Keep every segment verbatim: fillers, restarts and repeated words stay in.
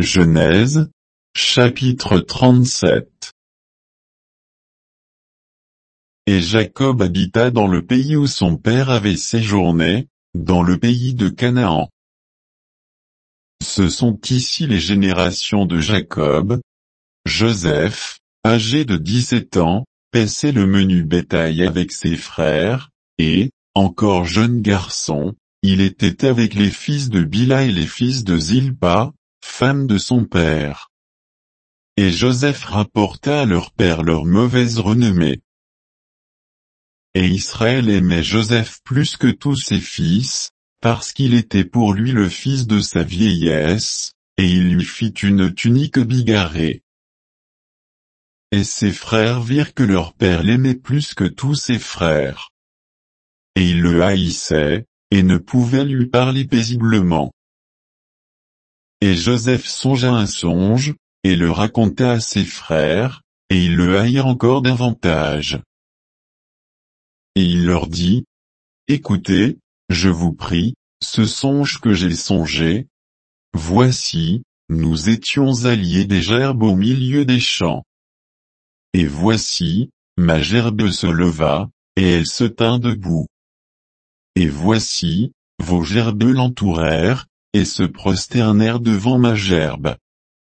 Genèse, chapitre trente-sept. Et Jacob habita dans le pays où son père avait séjourné, dans le pays de Canaan. Ce sont ici les générations de Jacob. Joseph, âgé de dix-sept ans, paissait le menu bétail avec ses frères, et, encore jeune garçon, il était avec les fils de Bila et les fils de Zilpa, femme de son père. Et Joseph rapporta à leur père leur mauvaise renommée. Et Israël aimait Joseph plus que tous ses fils, parce qu'il était pour lui le fils de sa vieillesse, et il lui fit une tunique bigarrée. Et ses frères virent que leur père l'aimait plus que tous ses frères. Et ils le haïssaient, et ne pouvaient lui parler paisiblement. Et Joseph songea un songe, et le raconta à ses frères, et ils le haïrent encore davantage. Et il leur dit, « Écoutez, je vous prie, ce songe que j'ai songé. Voici, nous étions alliés des gerbes au milieu des champs. Et voici, ma gerbe se leva, et elle se tint debout. Et voici, vos gerbes l'entourèrent, et se prosternèrent devant ma gerbe.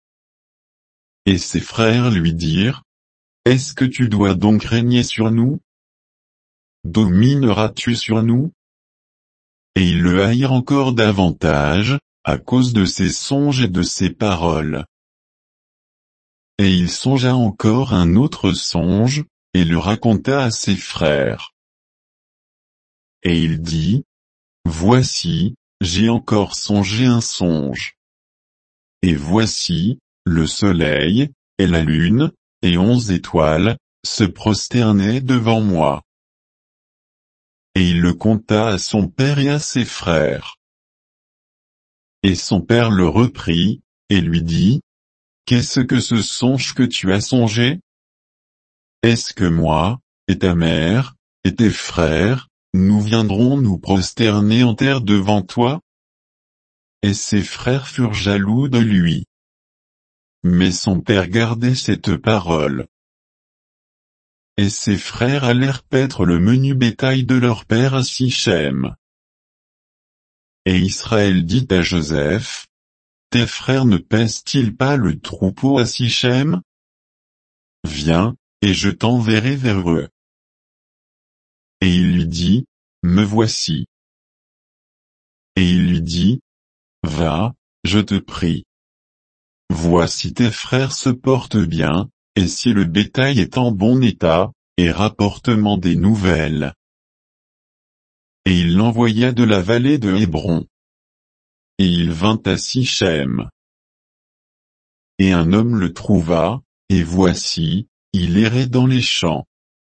Et ses frères lui dirent, « Est-ce que tu dois donc régner sur nous? Domineras-tu sur nous ?» Et ils le haïrent encore davantage, à cause de ses songes et de ses paroles. Et il songea encore un autre songe, et le raconta à ses frères. Et il dit, « Voici, j'ai encore songé un songe. Et voici, le soleil, et la lune, et onze étoiles, se prosternaient devant moi. » Et il le conta à son père et à ses frères. Et son père le reprit, et lui dit, « Qu'est-ce que ce songe que tu as songé? Est-ce que moi, et ta mère, et tes frères, nous viendrons nous prosterner en terre devant toi? » Et ses frères furent jaloux de lui. Mais son père gardait cette parole. Et ses frères allèrent paître le menu bétail de leur père à Sichem. Et Israël dit à Joseph, « Tes frères ne paissent-ils pas le troupeau à Sichem? Viens, et je t'enverrai vers eux. » Et il lui dit, « Me voici. » Et il lui dit, « Va, je te prie. Voici tes frères se portent bien, et si le bétail est en bon état, et rapporte-moi des nouvelles. » Et il l'envoya de la vallée de Hébron. Et il vint à Sichem. Et un homme le trouva, et voici, il errait dans les champs.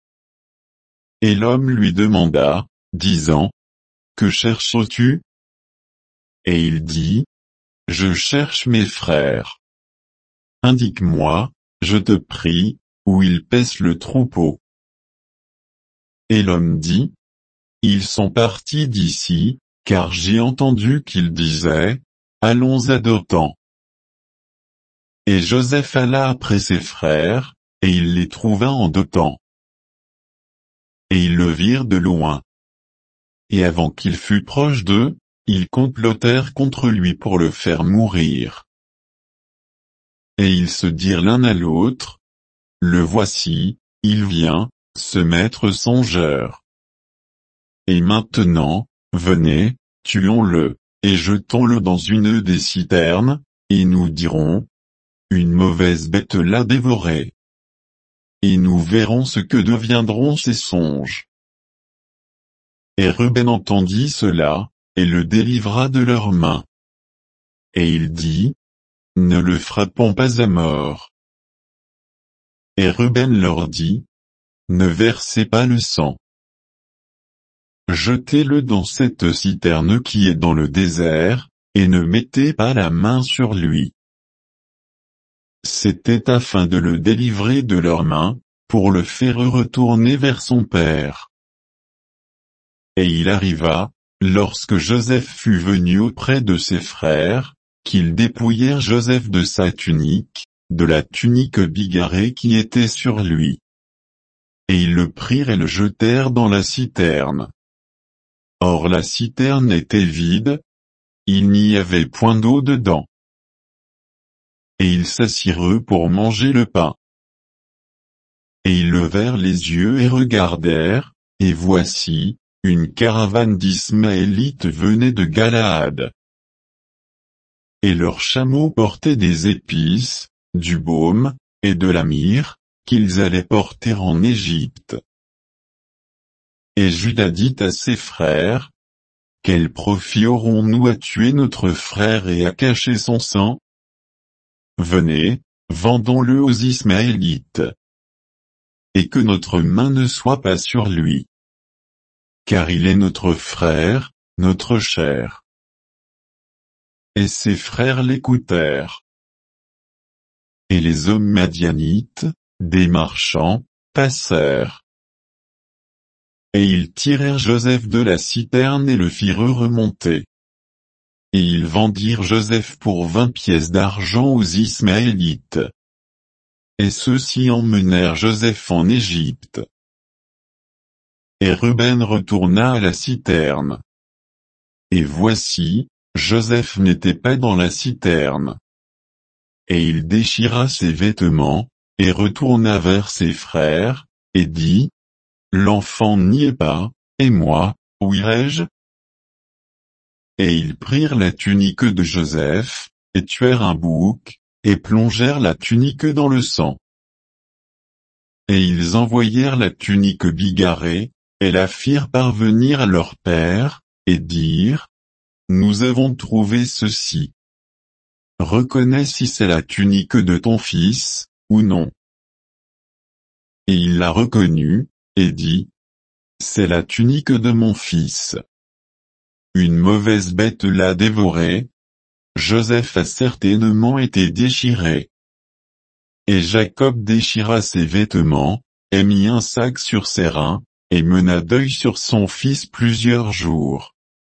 Et l'homme lui demanda, disant, « Que cherches-tu? » Et il dit, « Je cherche mes frères. Indique-moi, je te prie, où ils paissent le troupeau. » Et l'homme dit, « Ils sont partis d'ici, car j'ai entendu qu'ils disaient, allons à Dothan. » Et Joseph alla après ses frères, et il les trouva en Dothan. Et ils le virent de loin. Et avant qu'il fût proche d'eux, ils complotèrent contre lui pour le faire mourir. Et ils se dirent l'un à l'autre, « Le voici, il vient, ce maître songeur. Et maintenant, venez, tuons-le, et jetons-le dans une des citernes, et nous dirons, une mauvaise bête l'a dévoré. Et nous verrons ce que deviendront ces songes. » Et Ruben entendit cela, et le délivra de leurs mains. Et il dit, « Ne le frappons pas à mort. » Et Ruben leur dit, « Ne versez pas le sang. Jetez-le dans cette citerne qui est dans le désert, et ne mettez pas la main sur lui. » C'était afin de le délivrer de leurs mains, pour le faire retourner vers son père. Et il arriva, lorsque Joseph fut venu auprès de ses frères, qu'ils dépouillèrent Joseph de sa tunique, de la tunique bigarrée qui était sur lui. Et ils le prirent et le jetèrent dans la citerne. Or la citerne était vide, il n'y avait point d'eau dedans. Et ils s'assirent pour manger le pain. Et ils levèrent les yeux et regardèrent, et voici, une caravane d'Ismaélites venait de Galaad. Et leurs chameaux portaient des épices, du baume, et de la myrrhe, qu'ils allaient porter en Égypte. Et Juda dit à ses frères, quel profit aurons-nous à tuer notre frère et à cacher son sang? Venez, vendons-le aux Ismaélites. Et que notre main ne soit pas sur lui. Car il est notre frère, notre chair. Et ses frères l'écoutèrent. Et les hommes madianites, des marchands, passèrent. Et ils tirèrent Joseph de la citerne et le firent remonter. Et ils vendirent Joseph pour vingt pièces d'argent aux Ismaélites. Et ceux-ci emmenèrent Joseph en Égypte. Et Ruben retourna à la citerne. Et voici, Joseph n'était pas dans la citerne. Et il déchira ses vêtements, et retourna vers ses frères, et dit, l'enfant n'y est pas, et moi, où irai-je? Et ils prirent la tunique de Joseph, et tuèrent un bouc, et plongèrent la tunique dans le sang. Et ils envoyèrent la tunique bigarrée, et la firent parvenir à leur père, et dirent, nous avons trouvé ceci. Reconnais si c'est la tunique de ton fils, ou non. Et il la reconnut, et dit, c'est la tunique de mon fils. Une mauvaise bête l'a dévoré. Joseph a certainement été déchiré. Et Jacob déchira ses vêtements, et mit un sac sur ses reins, et mena deuil sur son fils plusieurs jours.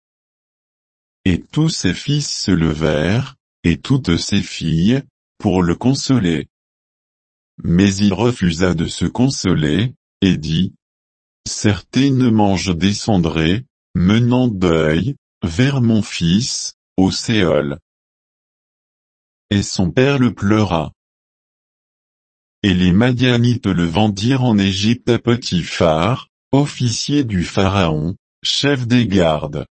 Et tous ses fils se levèrent, et toutes ses filles, pour le consoler. Mais il refusa de se consoler, et dit, certainement je descendrai, menant deuil, vers mon fils, au Séol. Et son père le pleura. Et les Madianites le vendirent en Égypte à Potiphar, officier du Pharaon, chef des gardes.